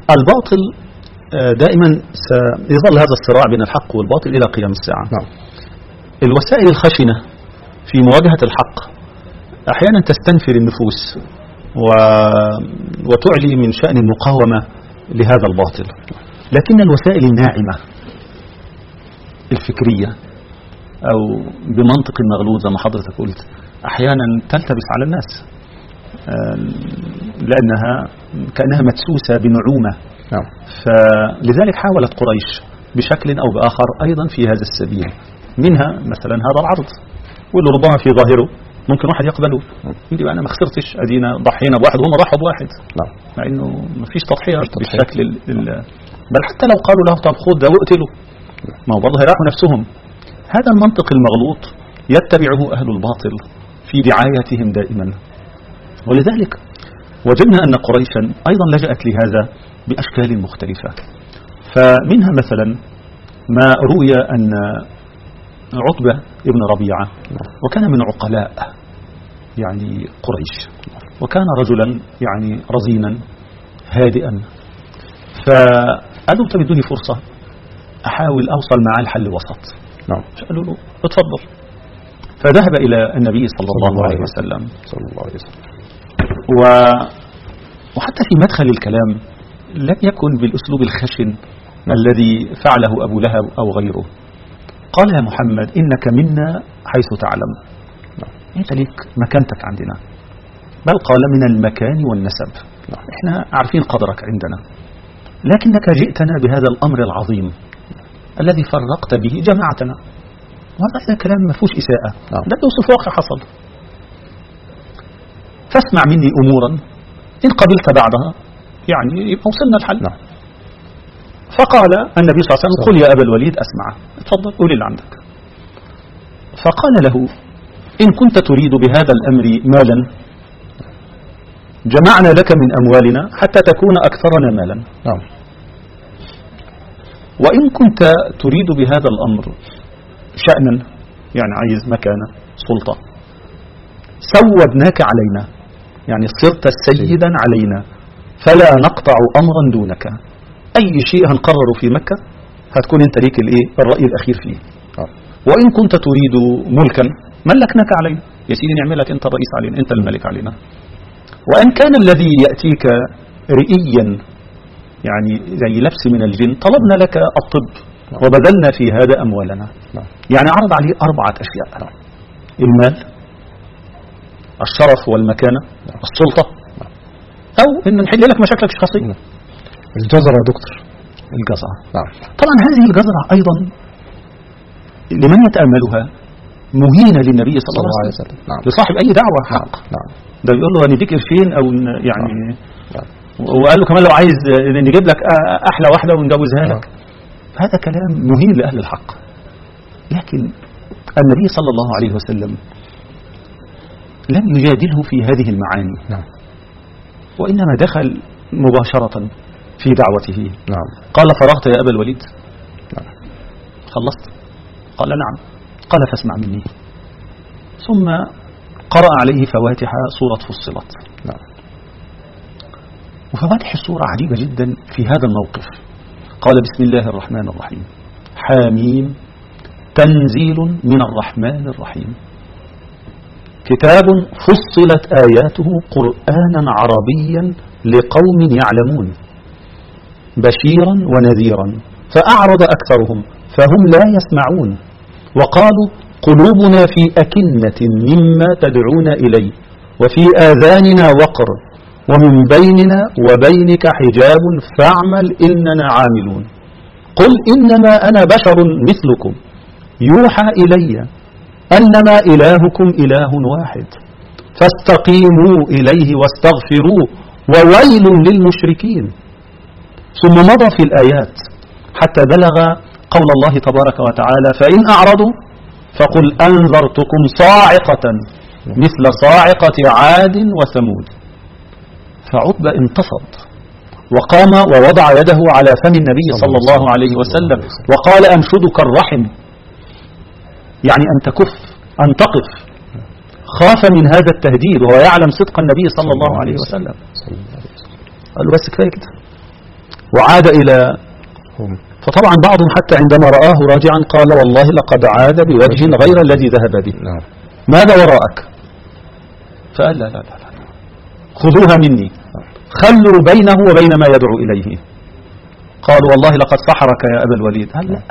الباطل دائما سيظل هذا الصراع بين الحق والباطل إلى قيام الساعة. نعم. الوسائل الخشنة في مواجهة الحق أحيانا تستنفر النفوس وتعلي من شأن المقاومة لهذا الباطل، لكن الوسائل الناعمة الفكرية أو بمنطق المغلوط زي ما حضرتك قلت أحيانا تلتبس على الناس لأنها كأنها مدسوسة بنعومة. نعم. فلذلك حاولت قريش بشكل أو بآخر أيضا في هذا السبيل، منها مثلا هذا العرض واللي ربما في ظاهره ممكن واحد يقبله، يقول أنا ما خسرتش أدينا ضحينا بواحد وهم ضحوا بواحد. نعم. مع إنه ما فيش تضحية بالشكل بل حتى لو قالوا له طب خذ ده واقتله ما هو برضه هيريحوا نفسهم. هذا المنطق المغلوط يتبعه أهل الباطل في دعايتهم دائما، ولذلك وجدنا أن قريشا أيضا لجأت لهذا بأشكال مختلفة. فمنها مثلا ما روي أن عتبة ابن ربيعة وكان من عقلاء يعني قريش، وكان رجلا يعني رزينا هادئا، فقالوا تبدوني فرصة أحاول أوصل معاه الحل وسط. نعم. قالوا له اتفضل. فذهب إلى النبي صلى الله عليه وسلم وحتى في مدخل الكلام لم يكن بالأسلوب الخشن الذي فعله أبو لهب أو غيره. قال يا محمد إنك منا حيث تعلم، أنت ليك مكانتك عندنا، بل قال من المكان والنسب، إحنا عارفين قدرك عندنا، لكنك جئتنا بهذا الأمر العظيم الذي فرقت به جماعتنا، وهذا كلام ما فيهوش إساءة، ده بيوصف واقع حصل، فاسمع مني أمورا إن قبلت بعدها يعني يبقى وصلنا الحل. فقال النبي صلى الله عليه وسلم قل يا أبا الوليد أسمع، اتفضل قول اللي عندك. فقال له إن كنت تريد بهذا الأمر مالا جمعنا لك من أموالنا حتى تكون أكثرنا مالا. وإن كنت تريد بهذا الأمر شأنا يعني عايز مكانة سلطة سودناك علينا يعني صرت سيدا علينا فلا نقطع أمرا دونك، أي شيء هنقرره في مكة هتكون انت ليك الرأي الأخير فيه. وإن كنت تريد ملكا ملكناك علينا، يا سيدي نعملك انت الرئيس علينا، انت الملك علينا. وإن كان الذي يأتيك رئيا يعني زي لبس من الجن طلبنا لك الطب وبذلنا في هذا أموالنا. يعني عرض عليه 4 أشياء: المال، الشرف والمكانة، السلطة، أو إن نحل لك مشاكلك الشخصية. الجزرة يا دكتور، الجزرة. طبعا هذه الجزرة أيضا لمن يتأملها مهينة للنبي صلى الله عليه وسلم، لصاحب أي دعوة حق. ده بيقول له نديك قرشين أو يعني وقال له كمان لو عايز نجيب لك أحلى واحدة ونجوزها لك. هذا كلام مهين لأهل الحق، لكن النبي صلى الله عليه وسلم لم يجادله في هذه المعاني، وإنما دخل مباشرة في دعوته. قال فرغت يا أبا الوليد؟ خلصت؟ قال نعم. قال فاسمع مني. ثم قرأ عليه فواتح سورة فصلت. وفواتح السورة عجيبة جدا في هذا الموقف. قال بسم الله الرحمن الرحيم حاميم تنزيل من الرحمن الرحيم كتاب فصلت آياته قرآنا عربيا لقوم يعلمون بشيرا ونذيرا فأعرض أكثرهم فهم لا يسمعون وقالوا قلوبنا في أكنة مما تدعون إليه وفي آذاننا وقر ومن بيننا وبينك حجاب فاعمل إننا عاملون قل إنما أنا بشر مثلكم يوحى إلي أنما إلهكم إله واحد فاستقيموا إليه واستغفروه وويل للمشركين. ثم مضى في الآيات حتى بلغ قول الله تبارك وتعالى فإن أعرضوا فقل أنذرتكم صاعقة مثل صاعقة عاد وثمود. فعتبة انتفض وقام ووضع يده على فم النبي صلى الله عليه وسلم وقال أنشدك الرحم، يعني أن تكف أن تقف. خاف من هذا التهديد وهو يعلم صدق النبي صلى الله عليه وسلم. قال له بس كفاية كده، وعاد إلى فطبعا بعضهم حتى عندما رآه راجعا قال والله لقد عاد بوجه غير الذي ذهب به. ماذا وراءك؟ فقال لا لا لا لا خذوها مني، خلوا بينه وبين ما يدعو إليه. قالوا والله لقد سحرك يا أبا الوليد. قال لا،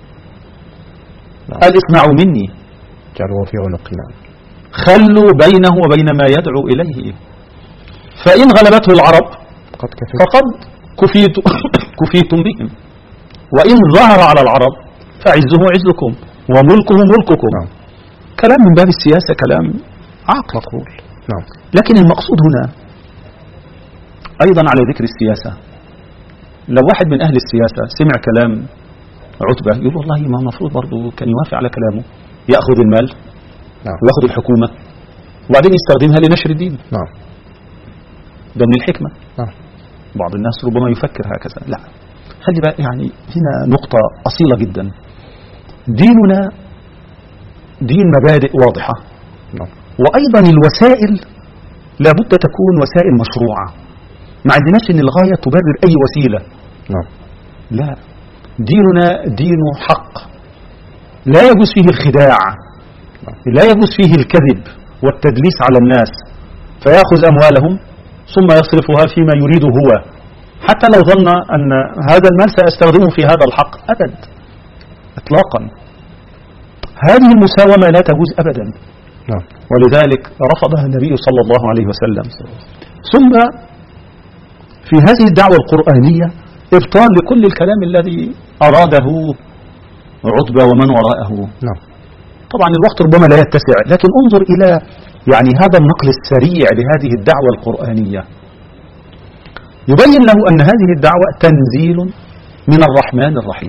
قال اسمعوا مني، جعلوا في عنقنا، خلوا بينه وبين ما يدعو إليه، فإن غلبته العرب فقد كفيتم بهم، وإن ظهر على العرب فعزه عزكم وملكه ملككم. كلام من باب السياسة، كلام عقل. لكن المقصود هنا أيضا على ذكر السياسة، لو واحد من أهل السياسة سمع كلام عتبة يقول والله ما المفروض برضو كان يوافق على كلامه، يأخذ المال ويأخذ الحكومة وبعدين يستخدمها لنشر الدين. ده من الحكمة. بعض الناس ربما يفكر هكذا، لا، خلي بقى يعني هنا نقطة أصيلة جدا. ديننا دين مبادئ واضحة، وأيضا الوسائل لابد تكون وسائل مشروعة. ما عندناش ان الغاية تبرر اي وسيلة. لا، ديننا دين حق، لا يجوز فيه الخداع، لا يجوز فيه الكذب والتدليس على الناس فيأخذ أموالهم ثم يصرفها فيما يريده هو، حتى لو ظن أن هذا المال سأستخدمه في هذا الحق. أبد إطلاقا، هذه المساومة لا تجوز أبدا. ولذلك رفضها النبي صلى الله عليه وسلم. ثم في هذه الدعوة القرآنية إبطال لكل الكلام الذي أراده عتبة ومن وراءه. طبعا الوقت ربما لا يتسع، لكن انظر إلى يعني هذا النقل السريع لهذه الدعوة القرآنية، يبين له أن هذه الدعوة تنزيل من الرحمن الرحيم.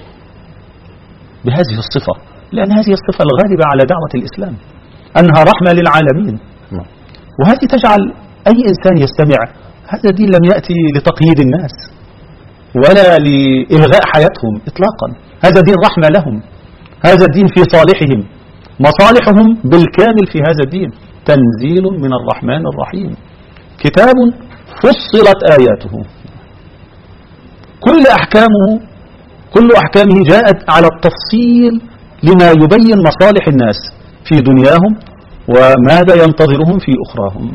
بهذه الصفة، لأن هذه الصفة الغالبة على دعوة الإسلام أنها رحمة للعالمين. وهذه تجعل أي إنسان يستمع هذا الدين لم يأتي لتقييد الناس ولا لإلغاء حياتهم إطلاقا، هذا دين رحمة لهم، هذا الدين في صالحهم، مصالحهم بالكامل في هذا الدين. تنزيل من الرحمن الرحيم، كتاب فصلت آياته، كل أحكامه جاءت على التفصيل لما يبين مصالح الناس في دنياهم وماذا ينتظرهم في أخراهم.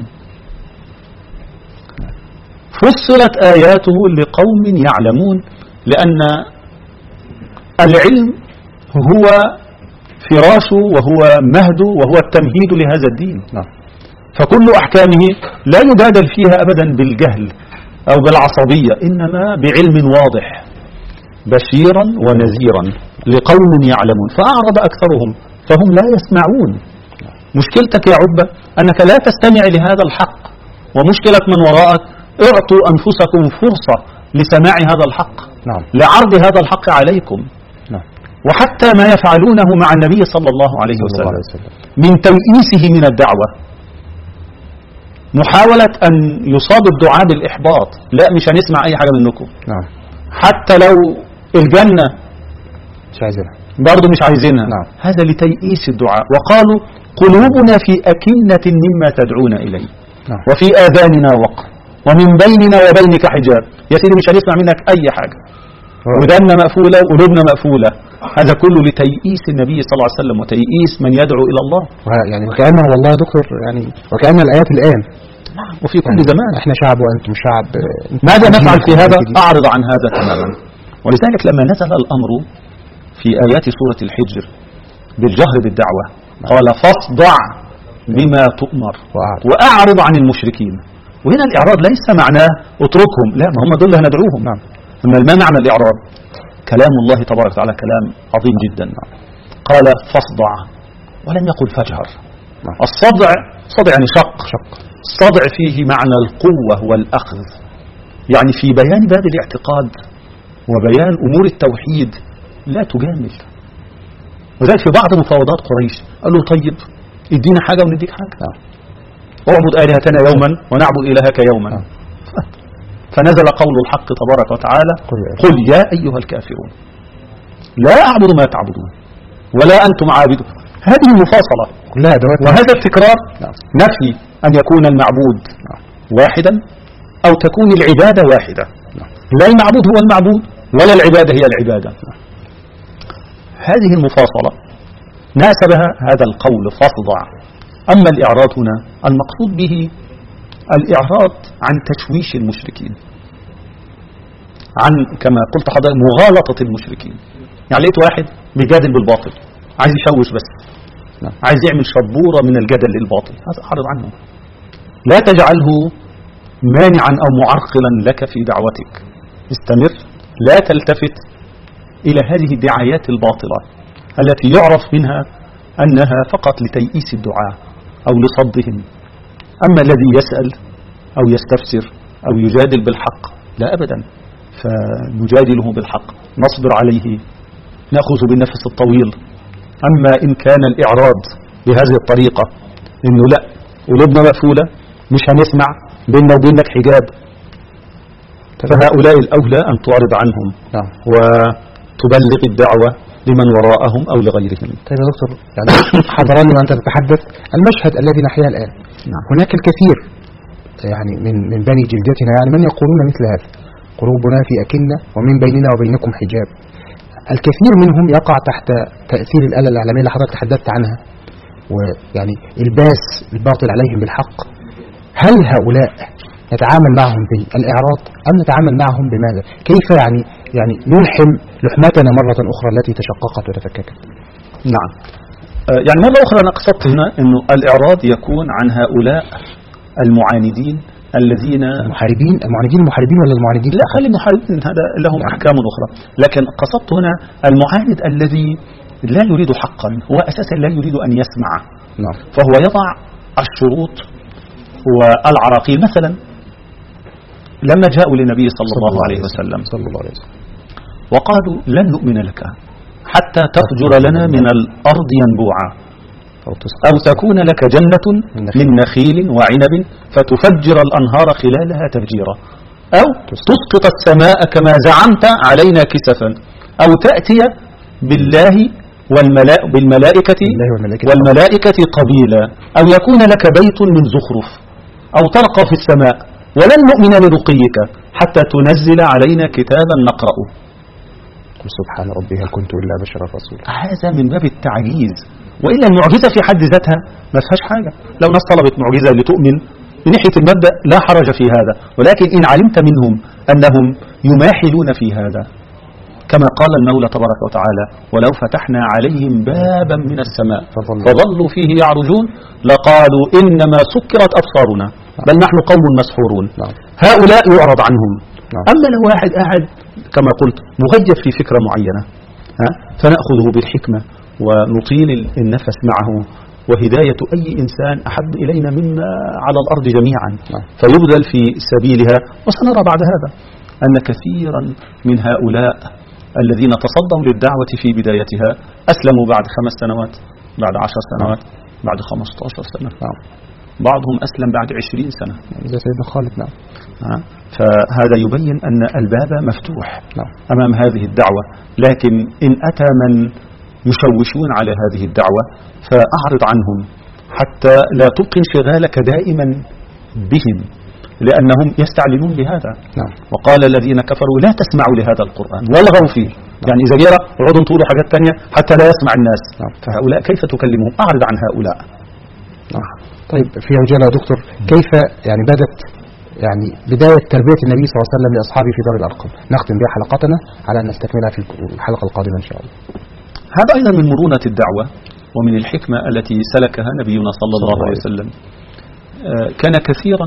فصلت آياته لقوم يعلمون، لأن العلم هو فراشه وهو مهده وهو التمهيد لهذا الدين. فكل أحكامه لا يجادل فيها أبدا بالجهل أو بالعصبية، إنما بعلم واضح بشيرا ونذيرا لقوم يعلمون. فأعرض أكثرهم فهم لا يسمعون. مشكلتك يا عتبة أنك لا تستمع لهذا الحق، ومشكلة من وراءك اعطوا أنفسكم فرصة لسماع هذا الحق، لعرض هذا الحق عليكم. وحتى ما يفعلونه مع النبي صلى الله عليه وسلم من تيئيسه من الدعوة، محاولة أن يصاب الدعاء بالإحباط، لا مش هنسمع أي حاجة منكم، حتى لو الجنة برضو مش عايزينها. هذا لتيئيس الدعاء. وقالوا قلوبنا في أكنة مما تدعون إليه وفي آذاننا وقر ومن بيننا وبينك حجاب. يا سيدي مش هنسمع منك أي حاجة، ودنا مقفولة وقلوبنا مقفولة. هذا كله لتيئيس النبي صلى الله عليه وسلم وتيئيس من يدعو إلى الله. يعني وكأنه والله يا دكتور يعني وكأن الآيات الآن وفي كل زمان احنا شعب وأنتم شعب، ماذا نفعل في هذا؟ أعرض عن هذا تماما. ولذلك لما نزل الأمر في آيات سورة الحجر بالجهر بالدعوة قال فاصدع بما تؤمر وأعرض عن المشركين. وهنا الإعراض ليس معناه اتركهم، لا، ما هم دول اللي هندعوهم. أما ما معنى الإعراض؟ كلام الله تبارك وتعالى كلام عظيم جدا. قال فاصدع ولم يقل فاجهر. الصدع صدع يعني شق. الصدع فيه معنى القوة والأخذ، يعني في بيان باب الاعتقاد وبيان أمور التوحيد لا تجامل. وذلك في بعض مفاوضات قريش قالوا طيب ادينا حاجة ونديك حاجة، اعبد آلهتنا يوما ونعبد إلهك يوما. فنزل قول الحق تبارك وتعالى قل يا أيها الكافرون لا أعبد ما تعبدون ولا أنتم عابدون. هذه المفاصلة كلها وهذا التكرار نفي أن يكون المعبود واحدا أو تكون العبادة واحدة. لا المعبود هو المعبود ولا العبادة هي العبادة. هذه المفاصلة ناسبها هذا القول فاصدع. أما الإعراض هنا المقصود به الإعراض عن تشويش المشركين، عن كما قلت حضرتك مغالطة المشركين. يعني لقيت واحد بيجادل بالباطل عايز يشوش بس، عايز يعمل شبورة من الجدل للباطل، هذا أعرض عنه، لا تجعله مانعا أو معرقلا لك في دعوتك، استمر، لا تلتفت إلى هذه الدعايات الباطلة التي يعرف منها أنها فقط لتيئيس الدعاء أو لصدهم. أما الذي يسأل أو يستفسر أو يجادل بالحق لا أبدا، فنجادله بالحق، نصبر عليه، نأخذ بالنفس الطويل. أما إن كان الإعراض بهذه الطريقة إنه لا قلوبنا مقفولة مش هنسمع، بيننا وبينك حجاب، فهؤلاء الأولى أن تعرض عنهم وتبلغ الدعوة لمن وراءهم أو لغيرهم. طيب يا دكتور، يعني حضرني وأنت تتحدث المشهد الذي نحياه الآن. هناك الكثير يعني من بني جلدتنا يعني من يقولون مثل هذا: قلوبنا في أكنة ومن بيننا وبينكم حجاب. الكثير منهم يقع تحت تأثير الآلة الإعلامية اللي حضرتك تحدثت عنها، ويعني الباس الباطل عليهم بالحق. هل هؤلاء نتعامل معهم بالإعراض أم نتعامل معهم بماذا؟ كيف يعني نلحم لحمتنا مرة أخرى التي تشققت وتفككت؟ نعم، يعني مرة أخرى أنا قصدت هنا أنه الإعراض يكون عن هؤلاء المعاندين الذين المعاندين ولا المعاندين؟ لا، خلي المعاندين هذا لهم أحكام أخرى، لكن قصدت هنا المعاند الذي لا يريد حقا، هو أساسا لا يريد أن يسمع. نعم. فهو يضع الشروط والعراقيل. مثلا لما جاءوا للنبي صلى الله عليه وسلم وقالوا لن نؤمن لك حتى تفجر لنا من الأرض ينبوعا أو تكون لك جنة من نخيل وعنب فتفجر الأنهار خلالها تفجيرا أو تسقط السماء كما زعمت علينا كسفا أو تأتي بالله والملائكة قبيلا أو يكون لك بيت من زخرف أو ترقى في السماء ولن نؤمن لرقيك حتى تنزل علينا كتابا نقرأه. سبحان ربي هل كنت إلا بشرا رسولا. هذا من باب التعجيز، وإلا المعجزة في حد ذاتها ما فيهاش حاجة. لو ناس طلبت معجزة لتؤمن من ناحية المبدأ لا حرج في هذا، ولكن إن علمت منهم أنهم يماحلون في هذا كما قال المولى تبارك وتعالى: ولو فتحنا عليهم بابا من السماء فظلوا فيه يعرجون لقالوا إنما سكرت أبصارنا بل نحن قوم مسحورون. هؤلاء يعرض عنهم. أما لو واحد قاعد كما قلت مغيب في فكرة معينة فنأخذه بالحكمة ونطيل النفس معه، وهداية أي إنسان أحب إلينا مما على الأرض جميعا، فيبذل في سبيلها. وسنرى بعد هذا أن كثيرا من هؤلاء الذين تصدوا للدعوة في بدايتها أسلموا بعد 5 سنوات، بعد 10 سنوات، بعد 15 سنة، بعضهم أسلم بعد 20 سنة زي سيدنا خالد. فهذا يبين أن الباب مفتوح أمام هذه الدعوة، لكن إن أتى من يشوشون على هذه الدعوة فأعرض عنهم حتى لا تبقي انشغالك دائما بهم، لأنهم يستعلنون بهذا. وقال الذين كفروا لا تسمعوا لهذا القرآن والغوا فيه. يعني إذا جرى وعودوا تقولوا حاجات تانية حتى لا يسمع الناس. فهؤلاء كيف تكلمهم؟ أعرض عن هؤلاء. طيب في عجالة يا دكتور، كيف يعني بدت يعني بداية تربية النبي صلى الله عليه وسلم لأصحابه في دار الأرقم؟ نختم بها حلقتنا على أن نستكملها في الحلقة القادمة إن شاء الله. هذا أيضا من مرونة الدعوة ومن الحكمة التي سلكها نبينا صلى الله عليه وسلم. كان كثيرا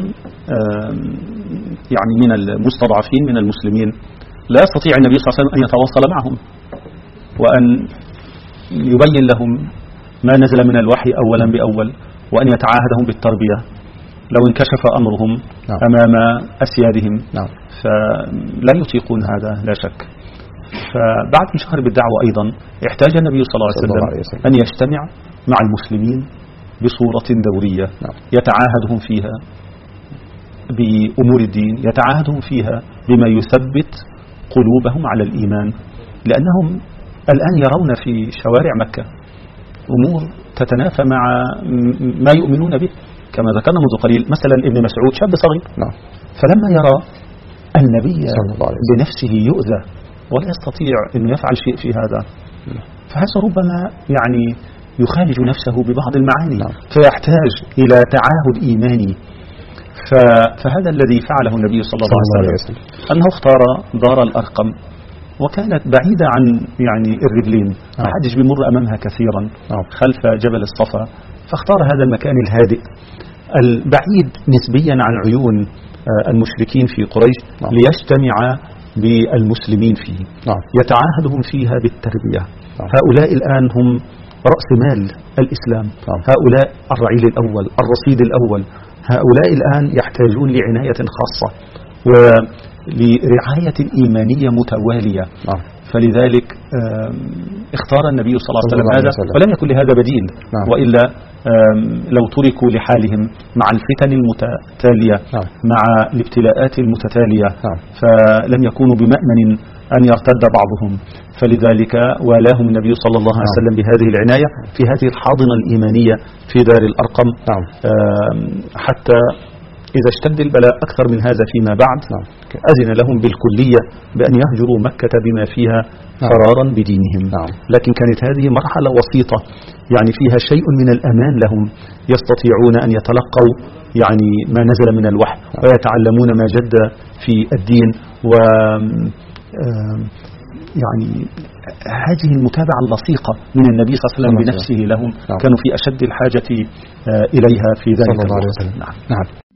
يعني من المستضعفين من المسلمين لا يستطيع النبي صلى الله عليه وسلم أن يتواصل معهم وأن يبين لهم ما نزل من الوحي أولا بأول، وأن يتعاهدهم بالتربية لو انكشف أمرهم أمام أسيادهم فلا يطيقون هذا لا شك. فبعد انشهار بالدعوة أيضا احتاج النبي صلى الله عليه وسلم أن يجتمع مع المسلمين بصورة دورية يتعاهدهم فيها بأمور الدين، يتعاهدهم فيها بما يثبت قلوبهم على الإيمان، لأنهم الآن يرون في شوارع مكة أمور تتنافى مع ما يؤمنون به، كما ذكرنا منذ قليل. مثلا ابن مسعود شاب صغير، فلما يرى النبي بنفسه يؤذى ولا يستطيع أن يفعل شيء في هذا، فهذا ربما يعني يخالج نفسه ببعض المعاني، فيحتاج إلى تعاهد إيماني. فهذا الذي فعله النبي صلى الله عليه وسلم أنه اختار دار الأرقم، وكانت بعيدة عن يعني الرجلين، ما حدش بيمر أمامها كثيرا خلف جبل الصفا، فاختار هذا المكان الهادئ البعيد نسبيا عن عيون المشركين في قريش ليجتمع بالمسلمين فيه، يتعاهدهم فيها بالتربية. هؤلاء الآن هم رأس مال الإسلام، هؤلاء الرعيل الأول، الرصيد الأول، هؤلاء الآن يحتاجون لعناية خاصة ولرعاية إيمانية متوالية. فلذلك اختار النبي صلى الله عليه وسلم هذا، ولم يكن لهذا بديل، وإلا لو تركوا لحالهم مع الفتن المتتالية مع الابتلاءات المتتالية فلم يكونوا بمأمن أن يرتد بعضهم. فلذلك والاهم النبي صلى الله عليه وسلم بهذه العناية في هذه الحاضنة الإيمانية في دار الأرقم، حتى إذا اشتد البلاء أكثر من هذا فيما بعد أذن لهم بالكلية بأن يهجروا مكة بما فيها فرارا بدينهم. لكن كانت هذه مرحلة وسيطة يعني فيها شيء من الأمان لهم، يستطيعون أن يتلقوا يعني ما نزل من الوحي ويتعلمون ما جد في الدين، و يعني هذه المتابعة اللصيقة من النبي صلى الله عليه وسلم بنفسه لهم كانوا في أشد الحاجة إليها في ذلك الوقت. نعم.